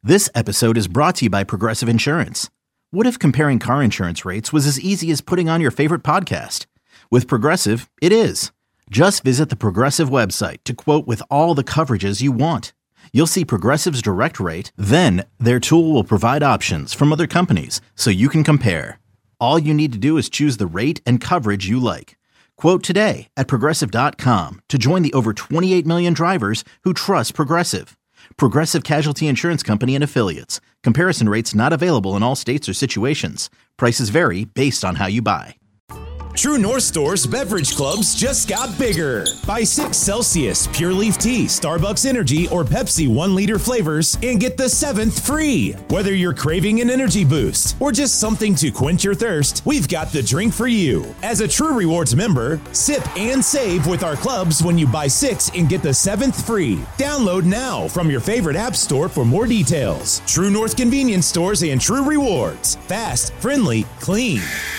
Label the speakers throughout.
Speaker 1: This episode is brought to you by Progressive Insurance. What if comparing car insurance rates was as easy as putting on your favorite podcast? With Progressive, it is. Just visit the Progressive website to quote with all the coverages you want. You'll see Progressive's direct rate, then their tool will provide options from other companies so you can compare. All you need to do is choose the rate and coverage you like. Quote today at Progressive.com to join the over 28 million drivers who trust Progressive. Progressive Casualty Insurance Company and Affiliates. Comparison rates not available in all states or situations. Prices vary based on how you buy.
Speaker 2: True North Store's beverage clubs just got bigger. Buy 6 Celsius, Pure Leaf Tea, Starbucks Energy, or Pepsi 1-liter flavors and get the 7th free. Whether you're craving an energy boost or just something to quench your thirst, we've got the drink for you. As a True Rewards member, sip and save with our clubs when you buy 6 and get the 7th free. Download now from your favorite app store for more details. True North Convenience Stores and True Rewards. Fast, friendly, clean.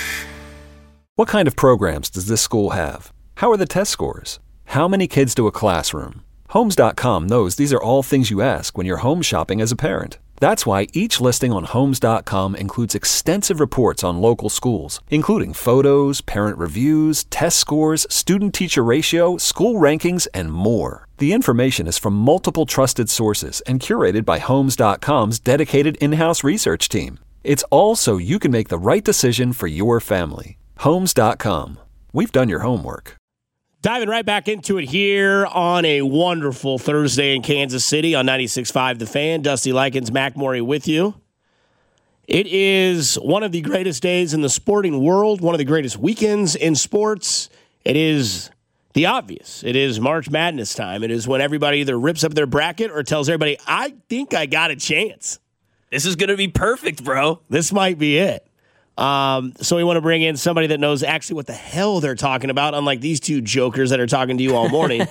Speaker 3: What kind of programs does this school have? How are the test scores? How many kids do a classroom? Homes.com knows these are all things you ask when you're home shopping as a parent. That's why each listing on Homes.com includes extensive reports on local schools, including photos, parent reviews, test scores, student-teacher ratio, school rankings, and more. The information is from multiple trusted sources and curated by Homes.com's dedicated in-house research team. It's all so you can make the right decision for your family. Homes.com. We've done your homework.
Speaker 4: Diving right back into it here on a wonderful Thursday in Kansas City on 96.5 The Fan. Dusty Likens, Mac Morey with you. It is one of the greatest days in the sporting world, one of the greatest weekends in sports. It is the obvious. It is March Madness time. It is when everybody either rips up their bracket or tells everybody, I think I got a chance.
Speaker 5: This is going to be perfect, bro.
Speaker 4: This might be it. So we want to bring in somebody that knows actually what the hell they're talking about, unlike these two jokers that are talking to you all morning.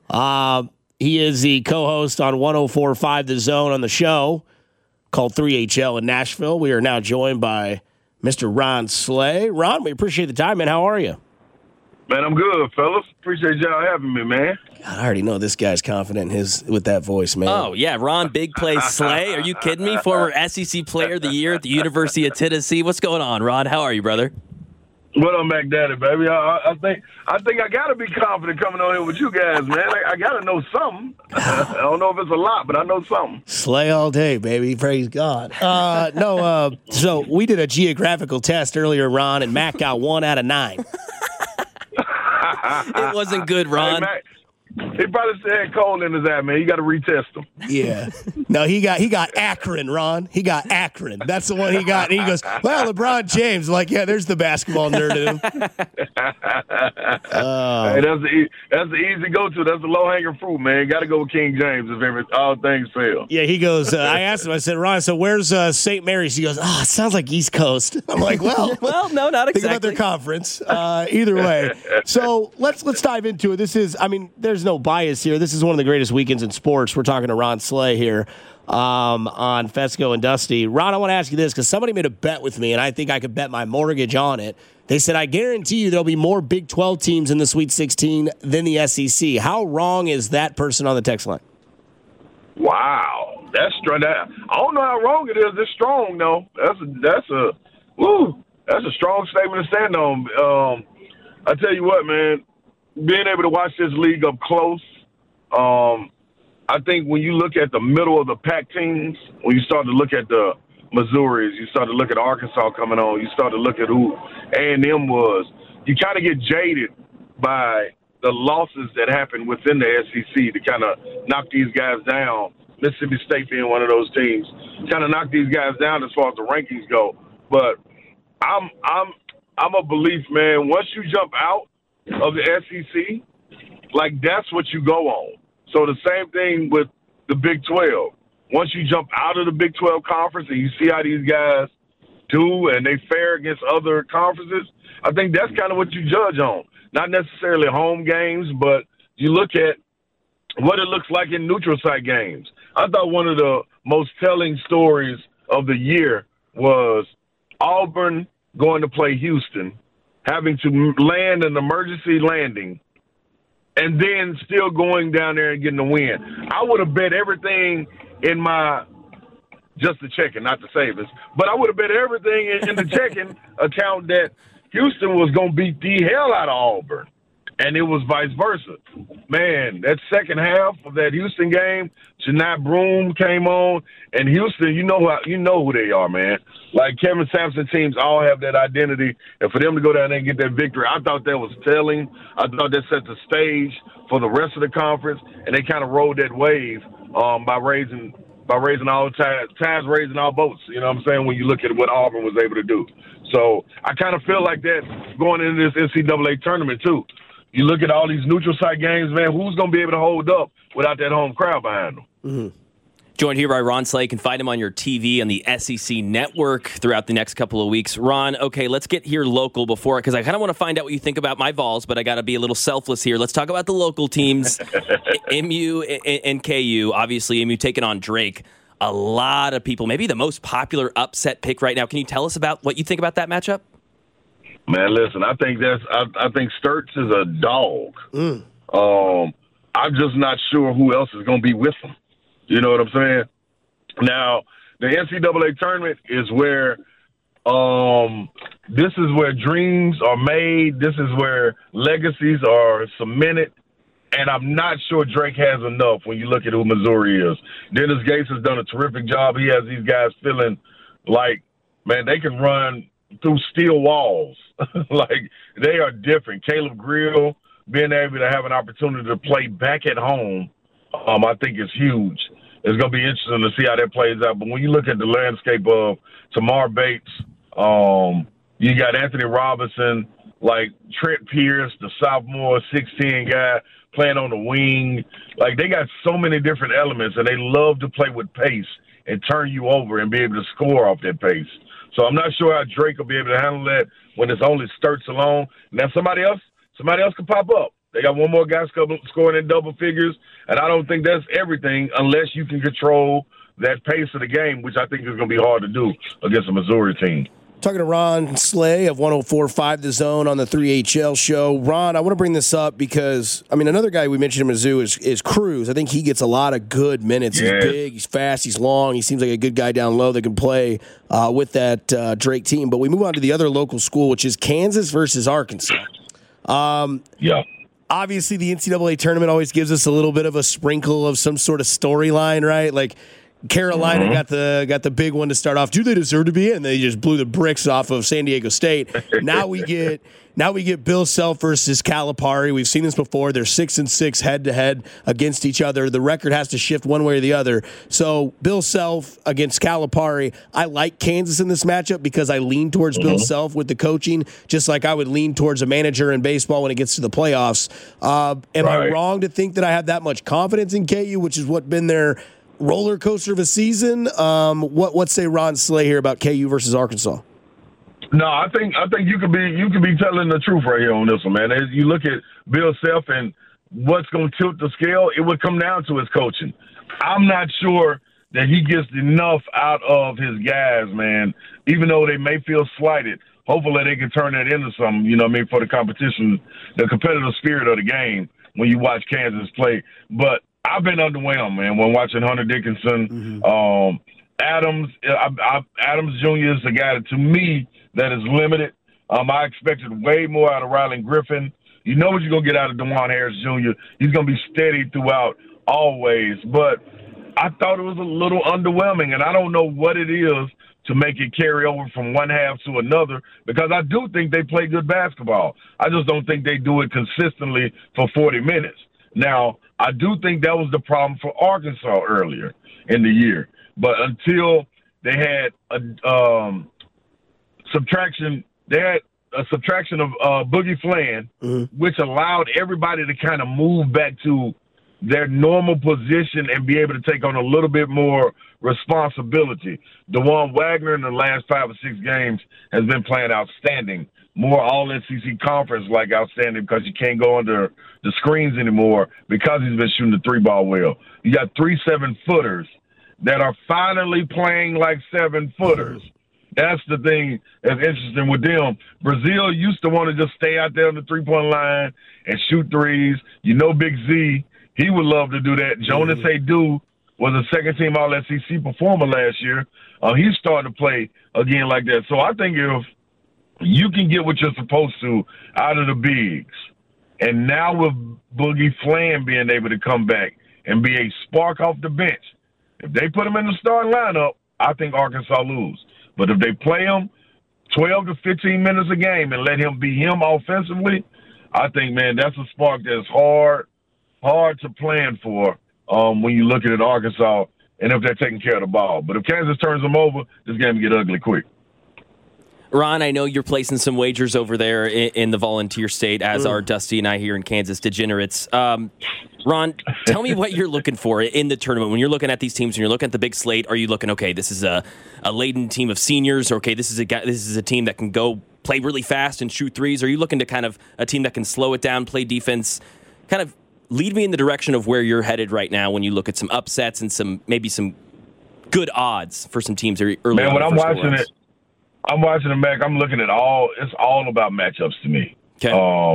Speaker 4: He is the co-host on 104.5 The Zone on the show called 3HL in Nashville. We are now joined by Mr. Ron Slay. Ron, we appreciate the time, man. How are you?
Speaker 6: Man, I'm good, fellas. Appreciate y'all having me, man.
Speaker 4: God, I already know this guy's confident with that voice, man.
Speaker 5: Oh, yeah, Ron Big Play Slay. Are you kidding me? Former SEC Player of the Year at the University of Tennessee. What's going on, Ron? How are you, brother?
Speaker 6: What up, Mac Daddy, baby? I think I got to be confident coming on here with you guys, man. I got to know something. I don't know if it's a lot, but I know something.
Speaker 4: Slay all day, baby. Praise God. So we did a geographical test earlier, Ron, and Mac got 1 out of 9.
Speaker 5: It wasn't good, Ron.
Speaker 6: Hey, Mac, he probably said cold in his eye, man. You got to retest him.
Speaker 4: Yeah. No, he got Akron, Ron. He got Akron. That's the one he got. And he goes, well, LeBron James. Like, yeah, there's the basketball nerd in him.
Speaker 6: Hey, that's the easy go-to. That's the low-hanging fruit, man. Got to go with King James if all things fail.
Speaker 4: Yeah, he goes, I asked him, I said, Ron, so where's St. Mary's? He goes, it sounds like East Coast. I'm like, well,
Speaker 5: no, not exactly.
Speaker 4: Think about their conference. Either way. So let's dive into it. This is, there's no bias here. This is one of the greatest weekends in sports. We're talking to Ron Slay here on Fesco and Dusty. Ron, I want to ask you this because somebody made a bet with me, and I think I could bet my mortgage on it. They said, I guarantee you there'll be more Big 12 teams in the Sweet 16 than the SEC. How wrong is that person on the text line?
Speaker 6: Wow. That's strong. I don't know how wrong it is. It's strong, though. That's a strong statement to stand on. I tell you what, man. Being able to watch this league up close, I think when you look at the middle of the pack teams, when you start to look at the Missouris, you start to look at Arkansas coming on, you start to look at who A&M was, you kind of get jaded by the losses that happen within the SEC to kind of knock these guys down. Mississippi State being one of those teams, kind of knock these guys down as far as the rankings go. But I'm a belief, man, once you jump out of the SEC, like that's what you go on. So the same thing with the Big 12. Once you jump out of the Big 12 conference and you see how these guys do and they fare against other conferences, I think that's kind of what you judge on. Not necessarily home games, but you look at what it looks like in neutral site games. I thought one of the most telling stories of the year was Auburn going to play Houston, having to land an emergency landing, and then still going down there and getting the win. I would have bet everything in my just the checking, not the savings. But I would have bet everything in the checking account that Houston was going to beat the hell out of Auburn. And it was vice versa. Man, that second half of that Houston game, Jeanette Broome came on, and Houston, you know who they are, man. Like Kevin Sampson teams all have that identity, and for them to go down there and get that victory, I thought that was telling. I thought that set the stage for the rest of the conference, and they kind of rode that wave by raising all tides, raising all boats. You know what I'm saying? When you look at what Auburn was able to do, so I kind of feel like that going into this NCAA tournament too. You look at all these neutral site games, man, who's going to be able to hold up without that home crowd behind them?
Speaker 5: Mm-hmm. Joined here by Ron Slay. You can find him on your TV on the SEC Network throughout the next couple of weeks. Ron, okay, let's get here local before, because I kind of want to find out what you think about my Vols, but I got to be a little selfless here. Let's talk about the local teams, MU and KU. Obviously, MU taking on Drake. A lot of people, maybe the most popular upset pick right now. Can you tell us about what you think about that matchup?
Speaker 6: Man, listen, I think Sturts is a dog. I'm just not sure who else is going to be with him. You know what I'm saying? Now, the NCAA tournament is where this is where dreams are made. This is where legacies are cemented. And I'm not sure Drake has enough when you look at who Missouri is. Dennis Gates has done a terrific job. He has these guys feeling like, man, they can run through steel walls. Like, they are different. Caleb Grill being able to have an opportunity to play back at home, I think is huge. It's going to be interesting to see how that plays out. But when you look at the landscape of Tamar Bates, you got Anthony Robinson, like Trent Pierce, the sophomore 6'10" guy playing on the wing. Like, they got so many different elements, and they love to play with pace and turn you over and be able to score off that pace. So I'm not sure how Drake will be able to handle that when it's only Sturts alone. Now somebody else can pop up. They got one more guy scoring in double figures, and I don't think that's everything unless you can control that pace of the game, which I think is going to be hard to do against a Missouri team.
Speaker 4: Talking to Ron Slay of 104.5 The Zone on the 3HL show. Ron, I want to bring this up because, I mean, another guy we mentioned in Mizzou is Cruz. I think he gets a lot of good minutes. Yeah. He's big, he's fast, he's long. He seems like a good guy down low that can play with that Drake team. But we move on to the other local school, which is Kansas versus Arkansas.
Speaker 6: Yeah.
Speaker 4: Obviously, the NCAA tournament always gives us a little bit of a sprinkle of some sort of storyline, right? Like, Carolina got the big one to start off. Do they deserve to be in? And they just blew the bricks off of San Diego State. Now we get Bill Self versus Calipari. We've seen this before. They're 6-6 head to head against each other. The record has to shift one way or the other. So Bill Self against Calipari. I like Kansas in this matchup because I lean towards Bill Self with the coaching, just like I would lean towards a manager in baseball when it gets to the playoffs. Am I wrong to think that I have that much confidence in KU, which is what's been their roller coaster of a season? What say Ron Slay here about KU versus Arkansas?
Speaker 6: No, I think you could be telling the truth right here on this one, man. As you look at Bill Self and what's going to tilt the scale, it would come down to his coaching. I'm not sure that he gets enough out of his guys, man. Even though they may feel slighted, hopefully they can turn that into something. You know what I mean, for the competition, the competitive spirit of the game when you watch Kansas play. But I've been underwhelmed, man, when watching Hunter Dickinson. Adams Jr. is a guy that, to me, that is limited. I expected way more out of Rylan Griffin. You know what you're going to get out of DeJuan Harris Jr. He's going to be steady throughout always. But I thought it was a little underwhelming, and I don't know what it is to make it carry over from one half to another, because I do think they play good basketball. I just don't think they do it consistently for 40 minutes. Now, I do think that was the problem for Arkansas earlier in the year. But until they had a subtraction of Boogie Flan, which allowed everybody to kind of move back to their normal position and be able to take on a little bit more responsibility. DeJuan Wagner in the last 5 or 6 games has been playing outstanding. More all-SEC conference-like outstanding, because you can't go under the screens anymore because he's been shooting the 3-ball well. You got 3 7-footers that are finally playing like 7-footers. That's the thing that's interesting with them. Brazil used to want to just stay out there on the 3-point line and shoot threes. You know, Big Z, he would love to do that. Jonas Adu was a second-team All-SEC performer last year. He's starting to play again like that. So I think if you can get what you're supposed to out of the bigs, and now with Boogie Flan being able to come back and be a spark off the bench, if they put him in the starting lineup, I think Arkansas lose. But if they play him 12 to 15 minutes a game and let him be him offensively, I think, man, that's a spark that's hard to plan for when you're looking at Arkansas and if they're taking care of the ball. But if Kansas turns them over, this game will get ugly quick.
Speaker 5: Ron, I know you're placing some wagers over there in the Volunteer State, as are Dusty and I here in Kansas Degenerates. Ron, tell me what you're looking for in the tournament. When you're looking at these teams, when you're looking at the big slate, are you looking, okay, this is a laden team of seniors, or okay, this is a team that can go play really fast and shoot threes? Are you looking to kind of a team that can slow it down, play defense? Kind of lead me in the direction of where you're headed right now when you look at some upsets and maybe some good odds for some teams early on.
Speaker 6: Man, when I'm watching it, Mac. I'm looking at it's all about matchups to me.
Speaker 5: Okay.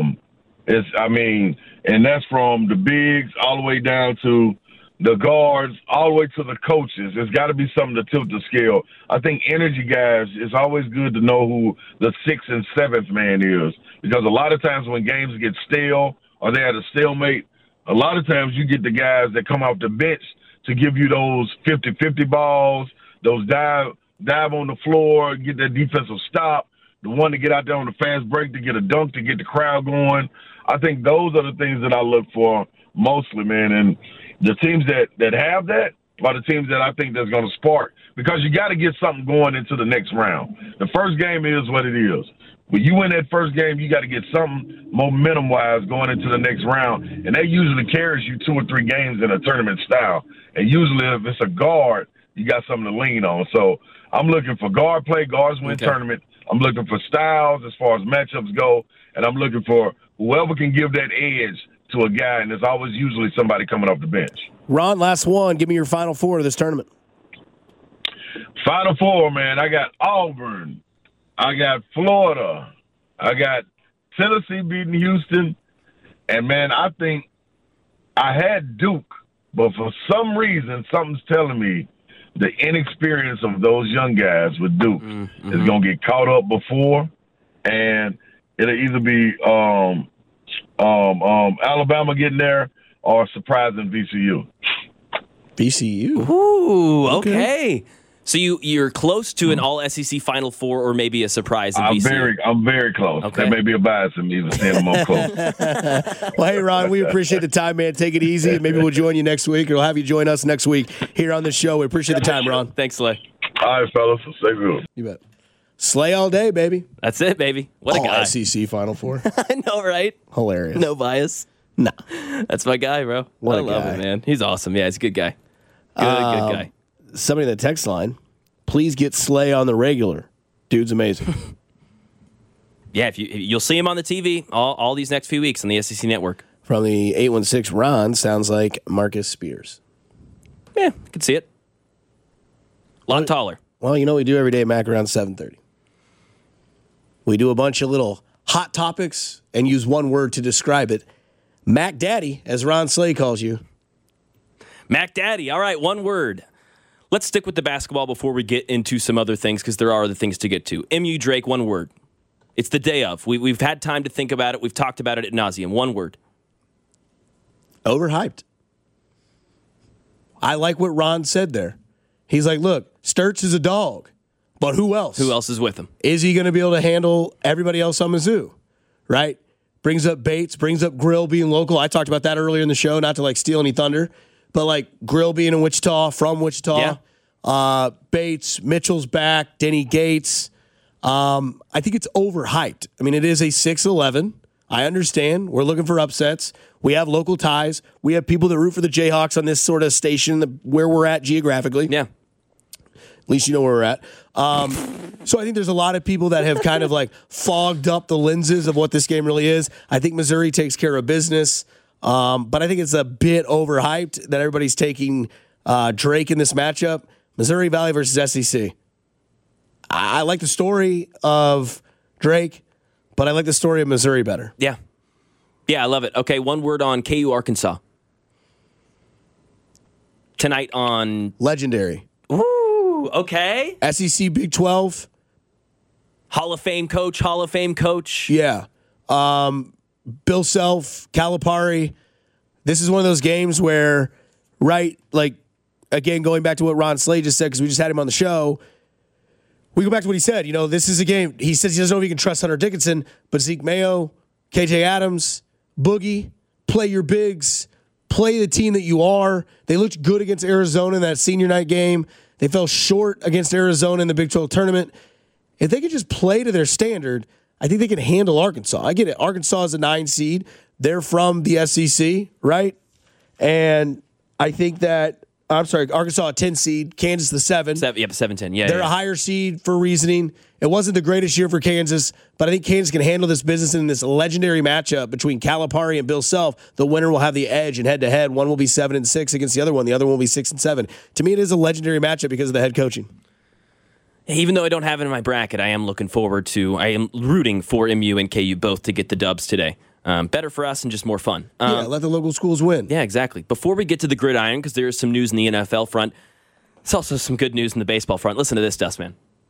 Speaker 6: And that's from the bigs all the way down to the guards, all the way to the coaches. There's got to be something to tilt the scale. I think energy guys, it's always good to know who the 6th and 7th man is, because a lot of times when games get stale or they're at a stalemate, a lot of times you get the guys that come off the bench to give you those 50-50 balls, those dive on the floor, get that defensive stop, the one to get out there on the fast break to get a dunk, to get the crowd going. I think those are the things that I look for mostly, man. And the teams that have that are the teams that I think that's going to spark, because you got to get something going into the next round. The first game is what it is. When you win that first game, you got to get something momentum-wise going into the next round. And that usually carries you 2 or 3 games in a tournament style. And usually if it's a guard, you got something to lean on. So I'm looking for guard play. Guards win tournament. I'm looking for styles as far as matchups go. And I'm looking for whoever can give that edge to a guy. And there's always usually somebody coming off the bench.
Speaker 4: Ron, last one. Give me your Final Four of this tournament.
Speaker 6: Final Four, man. I got Auburn. I got Florida. I got Tennessee beating Houston. And, man, I think I had Duke, but for some reason, something's telling me the inexperience of those young guys with Duke is going to get caught up before, and it'll either be Alabama getting there or surprising VCU.
Speaker 4: VCU?
Speaker 5: Ooh, okay. So you're close to an all-SEC Final Four or maybe a surprise in VCU.
Speaker 6: I'm very close. Okay. There may be a bias in me saying I'm on close.
Speaker 4: Well, hey, Ron, we appreciate the time, man. Take it easy. Maybe we'll join you next week, or we'll have you join us next week here on the show. We appreciate the time, Ron.
Speaker 5: Thanks, Slay.
Speaker 6: All right, fellas. Stay good.
Speaker 4: You bet. Slay all day, baby.
Speaker 5: That's it, baby. What a guy.
Speaker 4: SEC Final Four.
Speaker 5: I know, right?
Speaker 4: Hilarious.
Speaker 5: No bias.
Speaker 4: No.
Speaker 5: That's my guy, bro. I love him, man. He's awesome. Yeah, he's a good guy. Good guy.
Speaker 4: Somebody in the text line, please get Slay on the regular. Dude's amazing.
Speaker 5: Yeah, you'll see him on the TV all these next few weeks on the SEC Network.
Speaker 4: From the 816, Ron sounds like Marcus Spears.
Speaker 5: Yeah, I can see it. A lot taller.
Speaker 4: Well, you know what we do every day, Mac, around 7:30. We do a bunch of little hot topics and use one word to describe it. Mac Daddy, as Ron Slay calls you.
Speaker 5: Mac Daddy. All right, one word. Let's stick with the basketball before we get into some other things, because there are other things to get to. MU Drake, one word. It's the day of. We've had time to think about it. We've talked about it ad nauseum. One word.
Speaker 4: Overhyped. I like what Ron said there. He's like, look, Sturts is a dog, but who else?
Speaker 5: Who else is with him?
Speaker 4: Is he going to be able to handle everybody else on Mizzou? Right? Brings up Bates, brings up Grill being local. I talked about that earlier in the show, not to like steal any thunder, but like Grill being in Wichita, from Wichita. Yeah. Bates, Mitchell's back, Denny Gates. I think it's overhyped. I mean, it is a 6-11. I understand. We're looking for upsets. We have local ties. We have people that root for the Jayhawks on this sort of station where we're at geographically.
Speaker 5: Yeah.
Speaker 4: At least you know where we're at. So I think there's a lot of people that have kind of like fogged up the lenses of what this game really is. I think Missouri takes care of business. But I think it's a bit overhyped that everybody's taking Drake in this matchup. Missouri Valley versus SEC. I like the story of Drake, but I like the story of Missouri better.
Speaker 5: Yeah. Yeah, I love it. Okay, one word on KU Arkansas. tonight on
Speaker 7: Legendary.
Speaker 5: Ooh, okay.
Speaker 7: SEC Big 12.
Speaker 5: Hall of Fame coach.
Speaker 7: Yeah. Bill Self, Calipari. This is one of those games where, right, like, again, going back to what Ron Slade just said, because we just had him on the show, we go back to what he said. You know, this is a game. He says he doesn't know if he can trust Hunter Dickinson, but Zeke Mayo, KJ Adams, Boogie, play your bigs, play the team that you are. They looked good against Arizona in that senior night game. They fell short against Arizona in the Big 12 tournament. If they could just play to their standard, I think they can handle Arkansas. I get it. Arkansas is a 9 seed. They're from the SEC, right? And I think that, Arkansas a 10 seed, Kansas the 7.
Speaker 5: 7-10. Yeah,
Speaker 7: they're a higher seed for reasoning. It wasn't the greatest year for Kansas, but I think Kansas can handle this business in this legendary matchup between Calipari and Bill Self. The winner will have the edge in head-to-head. One will be 7-6 against the other one. The other one will be 6-7. To me, it is a legendary matchup because of the head coaching.
Speaker 5: Even though I don't have it in my bracket, I am rooting for MU and KU both to get the dubs today. Better for us and just more fun.
Speaker 7: Let the local schools win.
Speaker 5: Yeah, exactly. Before we get to the gridiron, because there is some news in the NFL front, there's also some good news in the baseball front. Listen to this, Dustman.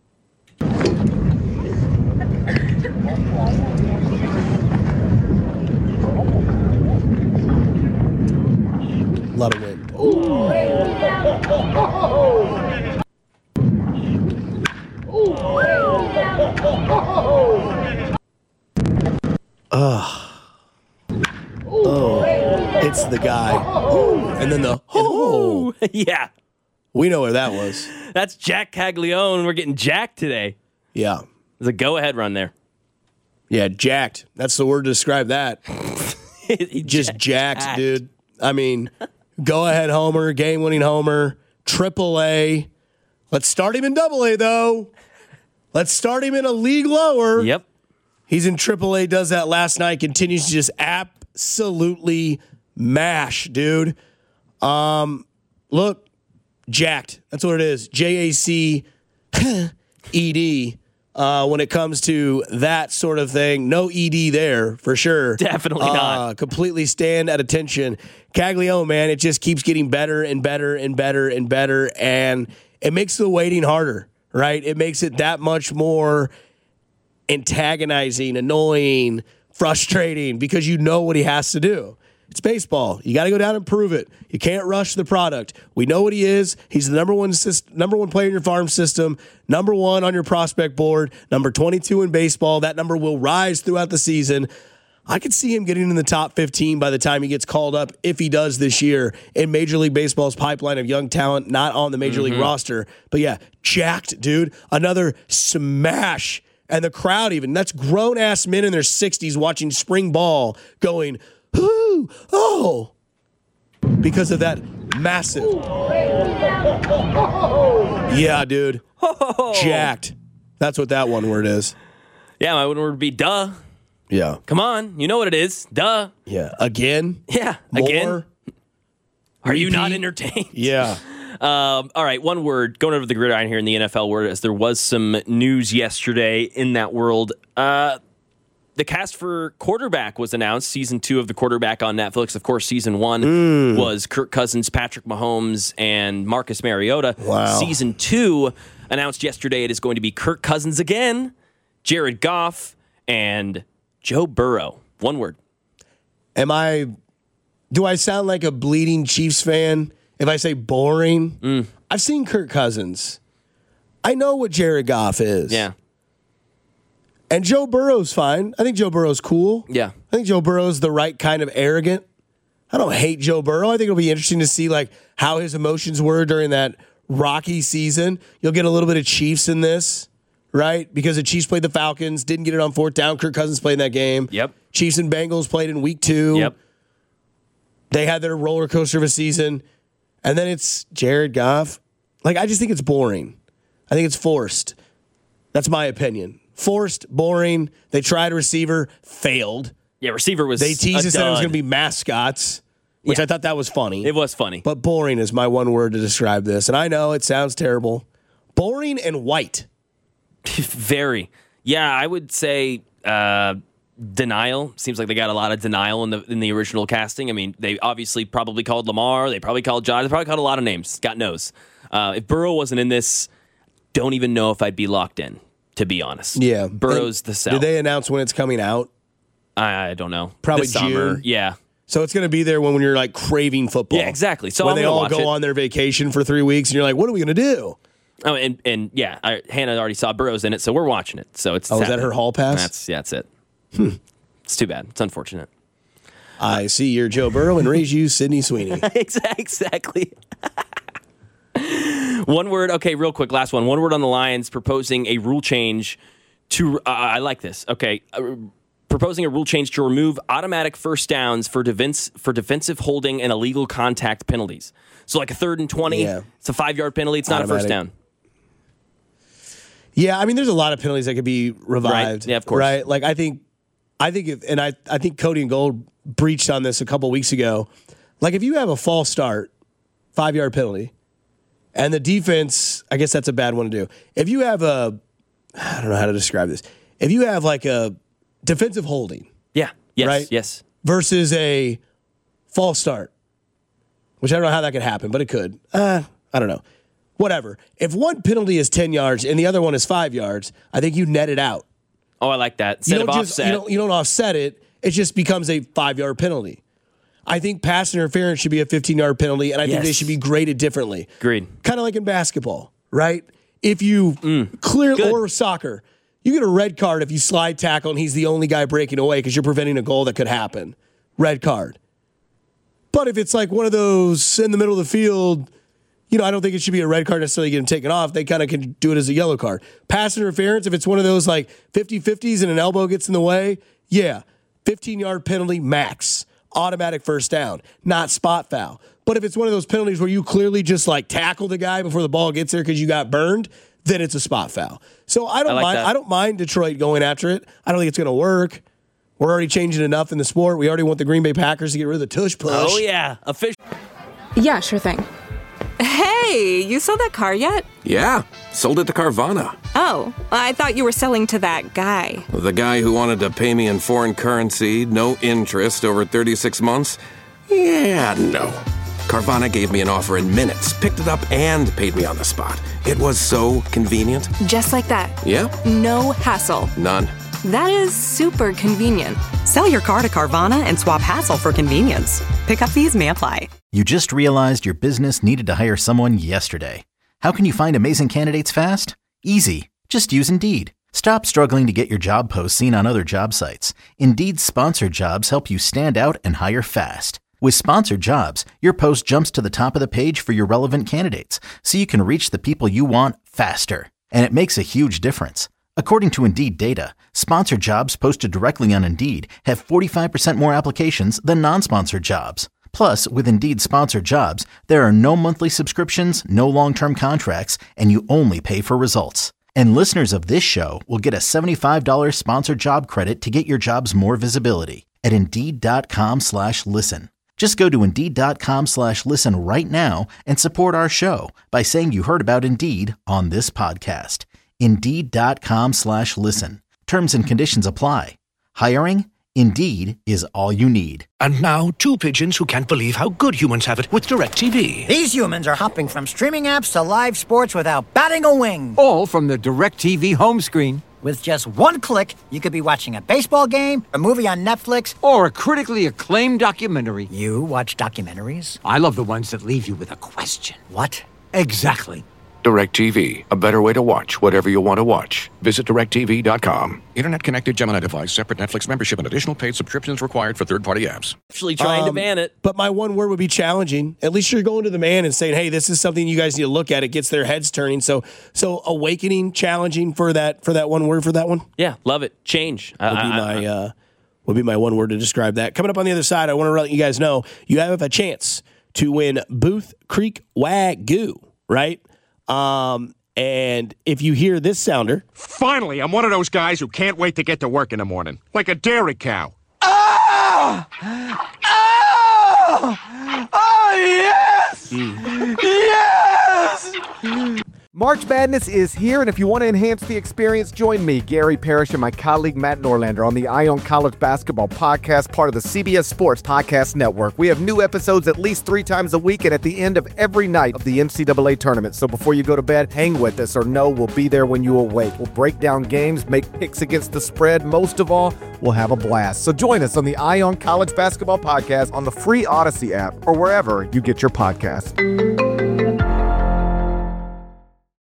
Speaker 7: A lot of wind. It's the guy. And then the
Speaker 5: Yeah.
Speaker 7: We know where that was.
Speaker 5: That's Jack Caglione. We're getting jacked today.
Speaker 7: Yeah.
Speaker 5: There's a go-ahead run there.
Speaker 7: Yeah, jacked. That's the word to describe that. Just jacked, dude. I mean, go-ahead homer, game-winning homer, AAA. Let's start him in AA, though. Let's start him in a league lower.
Speaker 5: Yep.
Speaker 7: He's in AAA, does that last night, continues to just absolutely mash, dude. Look, jacked. That's what it is. JACED. When it comes to that sort of thing, no ED there for sure.
Speaker 5: Definitely not.
Speaker 7: Completely stand at attention. Caglione, man, it just keeps getting better and better and better and better, and it makes the waiting harder, right? It makes it that much more antagonizing, annoying, frustrating because you know what he has to do. It's baseball. You got to go down and prove it. You can't rush the product. We know what he is. He's the number one player in your farm system, number 1 on your prospect board, number 22 in baseball. That number will rise throughout the season. I could see him getting in the top 15 by the time he gets called up, if he does this year, in Major League Baseball's pipeline of young talent, not on the Major League roster. But yeah, jacked, dude. Another smash. And the crowd even, that's grown-ass men in their 60s watching spring ball going, ooh, oh, because of that massive. Yeah, dude. Jacked. That's what that one word is.
Speaker 5: Yeah, my one word would be duh.
Speaker 7: Yeah.
Speaker 5: Come on. You know what it is. Duh.
Speaker 7: Yeah. Again?
Speaker 5: Yeah.
Speaker 7: More?
Speaker 5: Again? Are you
Speaker 7: Repeat?
Speaker 5: not entertained?
Speaker 7: Yeah.
Speaker 5: All right, one word. Going over the gridiron here in the NFL world, as there was some news yesterday in that world. The cast for Quarterback was announced. Season 2 of The Quarterback on Netflix. Of course, Season 1 was Kirk Cousins, Patrick Mahomes, and Marcus Mariota.
Speaker 7: Wow.
Speaker 5: Season 2 announced yesterday it is going to be Kirk Cousins again, Jared Goff, and Joe Burrow. One word.
Speaker 7: Do I sound like a bleeding Chiefs fan if I say boring? I've seen Kirk Cousins. I know what Jared Goff is.
Speaker 5: Yeah.
Speaker 7: And Joe Burrow's fine. I think Joe Burrow's cool.
Speaker 5: Yeah.
Speaker 7: I think Joe Burrow's the right kind of arrogant. I don't hate Joe Burrow. I think it'll be interesting to see like how his emotions were during that rocky season. You'll get a little bit of Chiefs in this, right? Because the Chiefs played the Falcons, didn't get it on 4th down. Kirk Cousins played in that game.
Speaker 5: Yep.
Speaker 7: Chiefs and Bengals played in week 2.
Speaker 5: Yep.
Speaker 7: They had their roller coaster of a season. And then it's Jared Goff. Like, I just think it's boring. I think it's forced. That's my opinion. Forced, boring. They tried a receiver, failed.
Speaker 5: Yeah, receiver was
Speaker 7: They teased
Speaker 5: a
Speaker 7: us that it was
Speaker 5: dud.
Speaker 7: going to be mascots, which
Speaker 5: Yeah.
Speaker 7: I thought that was funny.
Speaker 5: It was funny.
Speaker 7: But boring is my one word to describe this. And I know it sounds terrible. Boring and white.
Speaker 5: Very. Yeah, I would say denial. Seems like they got a lot of denial in the original casting. I mean, they obviously probably called Lamar. They probably called Josh. They probably called a lot of names. God knows. If Burrow wasn't in this, don't even know if I'd be locked in, to be honest.
Speaker 7: Yeah.
Speaker 5: Burrow's the sell.
Speaker 7: Did they announce when it's coming out?
Speaker 5: I don't know.
Speaker 7: Probably
Speaker 5: this summer.
Speaker 7: June.
Speaker 5: Yeah.
Speaker 7: So it's going to be there when you're like craving football.
Speaker 5: Yeah, exactly. So
Speaker 7: when
Speaker 5: I'm
Speaker 7: they
Speaker 5: gonna
Speaker 7: all
Speaker 5: watch
Speaker 7: go
Speaker 5: it.
Speaker 7: on their vacation for 3 weeks, and you're like, what are we going to do?
Speaker 5: Oh, and yeah, Hannah already saw Burrow's in it, so we're watching it. So it's
Speaker 7: is that her hall pass?
Speaker 5: That's it. It's too bad. It's unfortunate.
Speaker 7: I see you're Joe Burrow and raise you Sydney Sweeney.
Speaker 5: Exactly. One word. Okay, real quick. Last one. One word on the Lions proposing a rule change to. I like this. Okay. Proposing a rule change to remove automatic first downs for defensive holding and illegal contact penalties. So like a 3rd and 20, it's a 5-yard penalty. It's not a first down.
Speaker 7: Yeah, I mean, there's a lot of penalties that could be revived.
Speaker 5: Right. Yeah, of course.
Speaker 7: Right? Like I think I think Cody and Gold breached on this a couple weeks ago. Like if you have a false start, 5-yard penalty, and the defense, I guess that's a bad one to do. If you have I don't know how to describe this. If you have like a defensive holding.
Speaker 5: Yeah. Yes.
Speaker 7: Right?
Speaker 5: Yes.
Speaker 7: Versus a false start, which I don't know how that could happen, but it could. I don't know. Whatever. If one penalty is 10 yards and the other one is 5 yards, I think you net it out.
Speaker 5: Oh, I like that. Instead of offset.
Speaker 7: You don't offset it. It just becomes a 5-yard penalty. I think pass interference should be a 15-yard penalty, and I think they should be graded differently.
Speaker 5: Agreed.
Speaker 7: Kind of like in basketball, right? If you or soccer, you get a red card if you slide tackle and he's the only guy breaking away because you're preventing a goal that could happen. Red card. But if it's like one of those in the middle of the field, I don't think it should be a red card necessarily to get him taken off. They kind of can do it as a yellow card. Pass interference, if it's one of those like 50-50s and an elbow gets in the way, 15-yard penalty max. Automatic first down, not spot foul. But if it's one of those penalties where you clearly just like tackle the guy before the ball gets there because you got burned, then it's a spot foul. So I don't mind Detroit going after it. I don't think it's going to work. We're already changing enough in the sport. We already want the Green Bay Packers to get rid of the tush push.
Speaker 5: Oh yeah, official.
Speaker 8: Yeah, sure thing. Hey, you sold that car yet?
Speaker 9: Yeah, sold it to Carvana.
Speaker 8: Oh, I thought you were selling to that guy.
Speaker 9: The guy who wanted to pay me in foreign currency, no interest, over 36 months? Yeah, no. Carvana gave me an offer in minutes, picked it up, and paid me on the spot. It was so convenient.
Speaker 8: Just like that.
Speaker 9: Yeah.
Speaker 8: No hassle.
Speaker 9: None.
Speaker 8: That is super convenient.
Speaker 10: Sell your car to Carvana and swap hassle for convenience. Pickup fees may apply.
Speaker 1: You just realized your business needed to hire someone yesterday. How can you find amazing candidates fast? Easy. Just use Indeed. Stop struggling to get your job posts seen on other job sites. Indeed's sponsored jobs help you stand out and hire fast. With sponsored jobs, your post jumps to the top of the page for your relevant candidates, so you can reach the people you want faster. And it makes a huge difference. According to Indeed data, sponsored jobs posted directly on Indeed have 45% more applications than non-sponsored jobs. Plus, with Indeed sponsored jobs, there are no monthly subscriptions, no long-term contracts, and you only pay for results. And listeners of this show will get a $75 sponsored job credit to get your jobs more visibility at Indeed.com/listen. Just go to Indeed.com/listen right now and support our show by saying you heard about Indeed on this podcast. Indeed.com/listen. Terms and conditions apply. Hiring? Indeed is all you need.
Speaker 11: And now, two pigeons who can't believe how good humans have it with DirecTV.
Speaker 12: These humans are hopping from streaming apps to live sports without batting a wing.
Speaker 13: All from the DirecTV home screen.
Speaker 12: With just one click, you could be watching a baseball game, a movie on Netflix,
Speaker 13: or a critically acclaimed documentary.
Speaker 12: You watch documentaries?
Speaker 13: I love the ones that leave you with a question.
Speaker 12: What?
Speaker 13: Exactly.
Speaker 11: DirecTV, a better way to watch whatever you want to watch. Visit DirecTV.com. Internet-connected Gemini device, separate Netflix membership, and additional paid subscriptions required for third-party apps.
Speaker 5: Actually trying to ban it.
Speaker 7: But my one word would be challenging. At least you're going to the man and saying, hey, this is something you guys need to look at. It gets their heads turning. So awakening, challenging for that one word for that one?
Speaker 5: Yeah, love it. Change.
Speaker 7: Would be my one word to describe that. Coming up on the other side, I want to let you guys know you have a chance to win Booth Creek Wagyu, right? And if you hear this sounder.
Speaker 14: Finally, I'm one of those guys who can't wait to get to work in the morning. Like a dairy cow.
Speaker 15: Oh! Oh! Oh, yes! Yes! March Madness is here, and if you want to enhance the experience, join me, Gary Parrish, and my colleague Matt Norlander on the Eye on College Basketball podcast, part of the CBS Sports Podcast Network. We have new episodes at least 3 times a week and at the end of every night of the NCAA tournament. So before you go to bed, hang with us or know we'll be there when you awake. We'll break down games, make picks against the spread. Most of all, we'll have a blast. So join us on the Eye on College Basketball podcast on the free Odyssey app or wherever you get your podcasts.